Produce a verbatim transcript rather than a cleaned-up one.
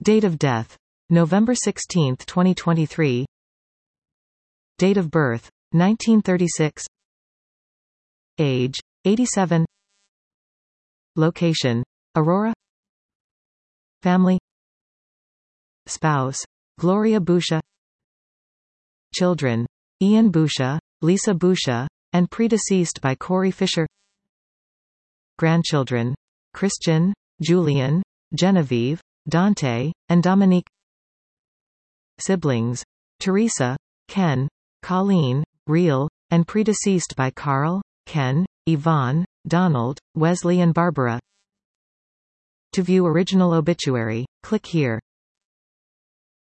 Date of death: November sixteenth, twenty twenty-three. Date of birth: nineteen thirty-six. Age: eighty-seven. Location: Aurora. Family: Spouse: Gloria Boucher. Children: Ian Boucher, Lisa Boucher, and predeceased by Corey Fisher. Grandchildren: Christian, Julian, Genevieve, Dante, and Dominique. Siblings: Teresa, Ken, Colleen, Real, and predeceased by Carl, Ken, Yvonne, Donald, Wesley and Barbara. To view original obituary, click here.